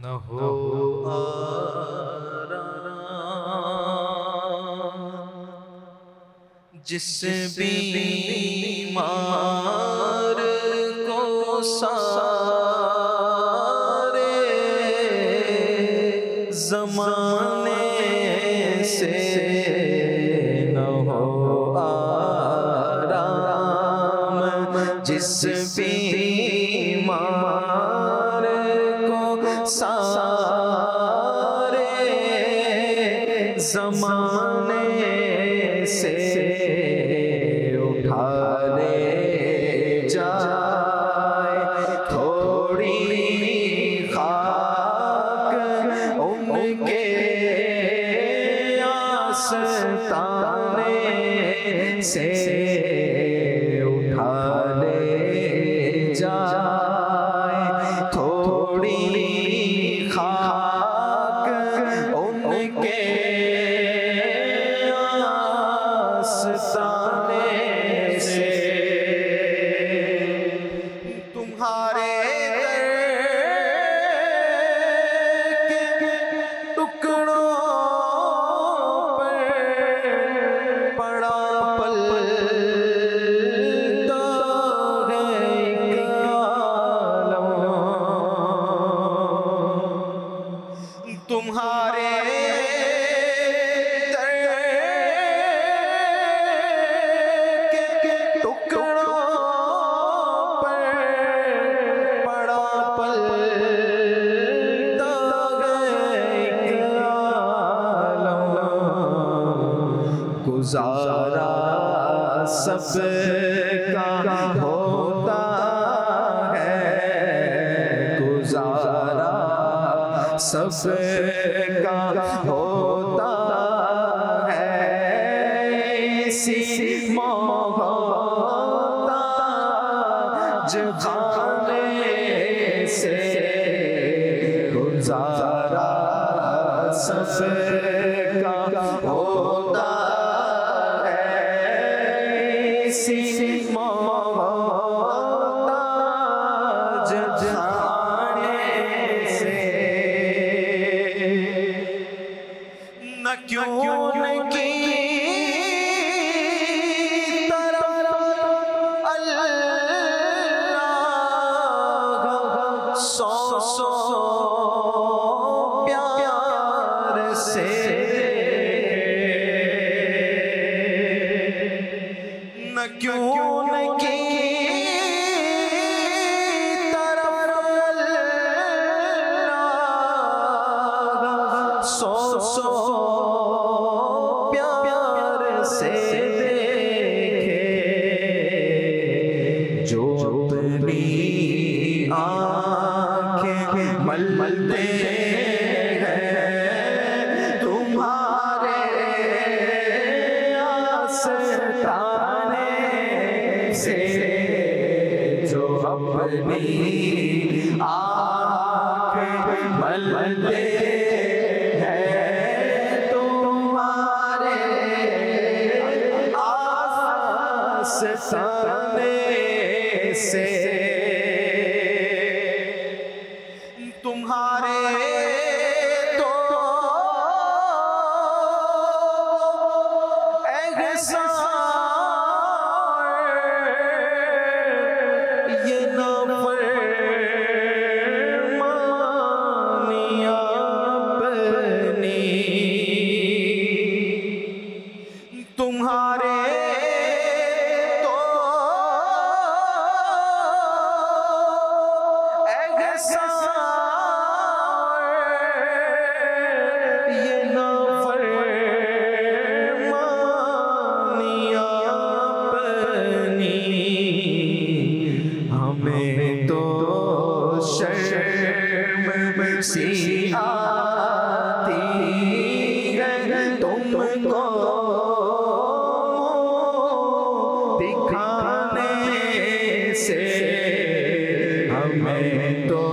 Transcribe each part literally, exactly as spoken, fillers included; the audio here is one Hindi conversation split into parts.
न हो आराम जिस बीमार को सारे ज़माने से न हो आराम जिस बीमार को सारे ज़माने से उठा ले जाए थोड़ी खाक उनके आस्ताने से उठा ले जाए थोड़ी खाक उनके आस्ताने से तुम्हारे टुकड़ों पर पड़ा पलता है कालम तुम्हारे गुजारा सबका होता है गुजारा सबका होता है इसी मोहताज खाने से गुजारा सबका होता इसी मोहताज खाने से न क्यों की तरफ अल्लाह सौ सौ प्यार से क्यों की तरफ अल्लाह सौ सौ प्यार से देखे जो अपनी आँखें मलते हैं तुम्हारे आस्ताने से जो अपनी आँखें मलते हैं तुम्हारे आस्ताने से तुम्हारे तो ये नाफरमानियां अपनी तुम्हारे तो ये नाफरमानियां अपनी हमें तो शर्म सी आती है तुमको दिखाने से हमें तो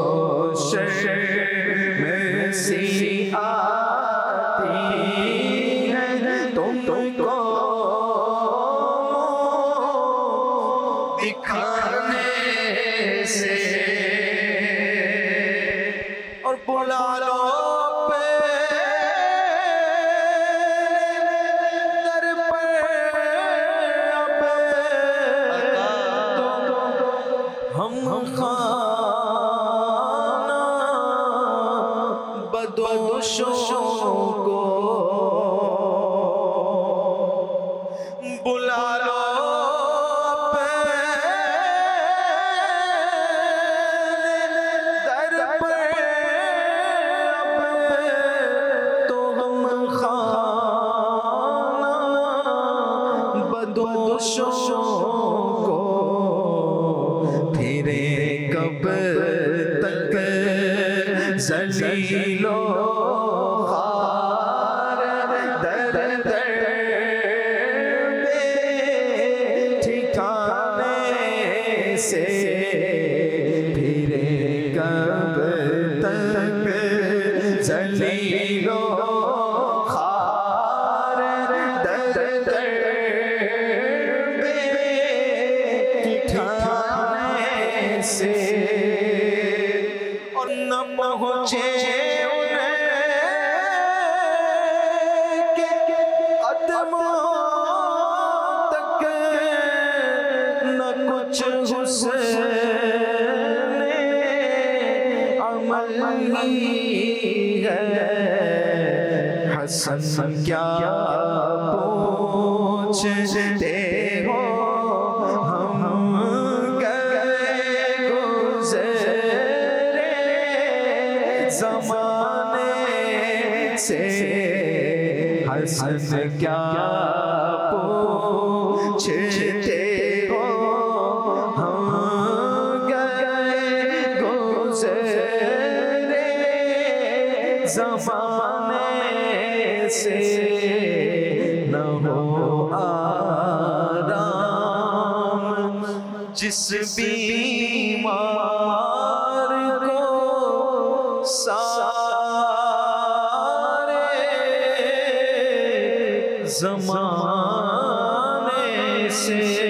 शर्म सी आती है तुमको दिखाने से। और बुला लो दर पर अब हम खाना बदोशों को बुला लो को फिरे कब तक ज़लीलो ख़ार दर दर ठिकाने से फिरे कब तक ज़लीलो ख़ार दर दर से और न पहुँचे उनके कदमों तक न कुछ हुस्ने अमल ही है। हसन क्या पूछते हो ज़माने से हसन क्या पूछते हो हम गए गुज़रे ज़माने से न हो आराम जिस बीमार को सारे ज़माने से।